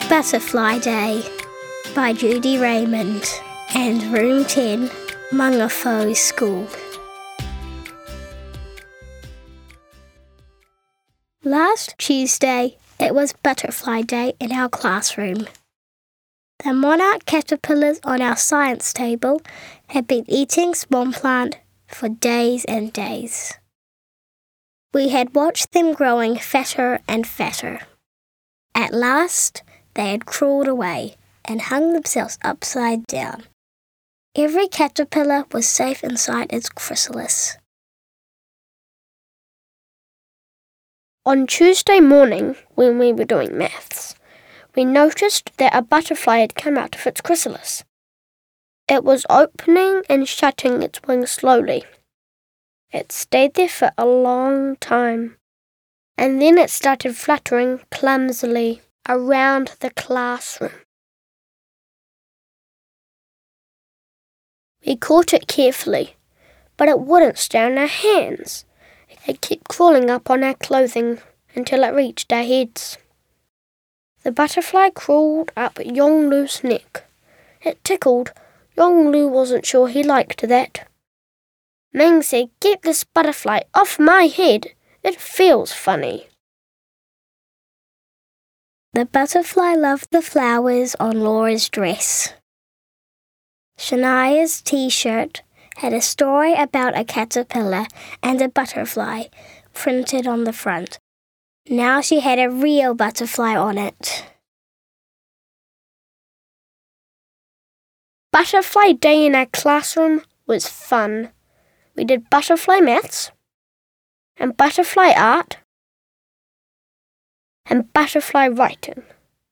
Butterfly Day by Judy Raymond and Room 10, Mangawhau School. Last Tuesday, it was Butterfly Day in our classroom. The monarch caterpillars on our science table had been eating swampland for days and days. We had watched them growing fatter and fatter. At last, they had crawled away and hung themselves upside down. Every caterpillar was safe inside its chrysalis. On Tuesday morning, when we were doing maths, we noticed that a butterfly had come out of its chrysalis. It was opening and shutting its wings slowly. It stayed there for a long time, and then it started fluttering clumsily around the classroom. We caught it carefully, but it wouldn't stay on our hands. It kept crawling up on our clothing until it reached our heads. The butterfly crawled up Yonglu's neck. It tickled. Yonglu wasn't sure he liked that. Ming said, "Get this butterfly off my head. It feels funny." The butterfly loved the flowers on Laura's dress. Shania's t-shirt had a story about a caterpillar and a butterfly printed on the front. Now she had a real butterfly on it. Butterfly Day in our classroom was fun. We did butterfly maths, and butterfly art, and butterfly writing.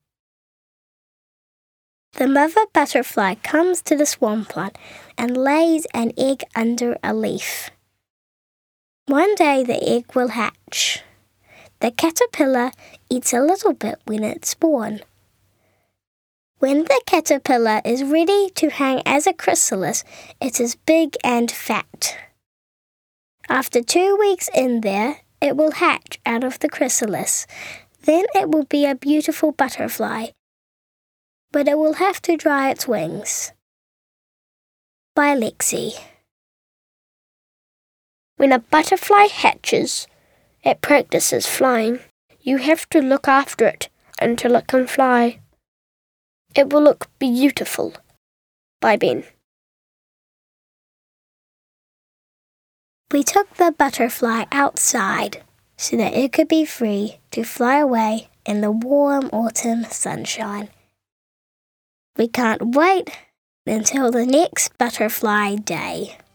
The mother butterfly comes to the swampland and lays an egg under a leaf. One day the egg will hatch. The caterpillar eats a little bit when it's born. When the caterpillar is ready to hang as a chrysalis, it is big and fat. After 2 weeks in there, it will hatch out of the chrysalis. Then it will be a beautiful butterfly, but it will have to dry its wings. By Lexi. When a butterfly hatches, it practices flying. You have to look after it until it can fly. It will look beautiful. By Ben. We took the butterfly outside so that it could be free to fly away in the warm autumn sunshine. We can't wait until the next Butterfly Day.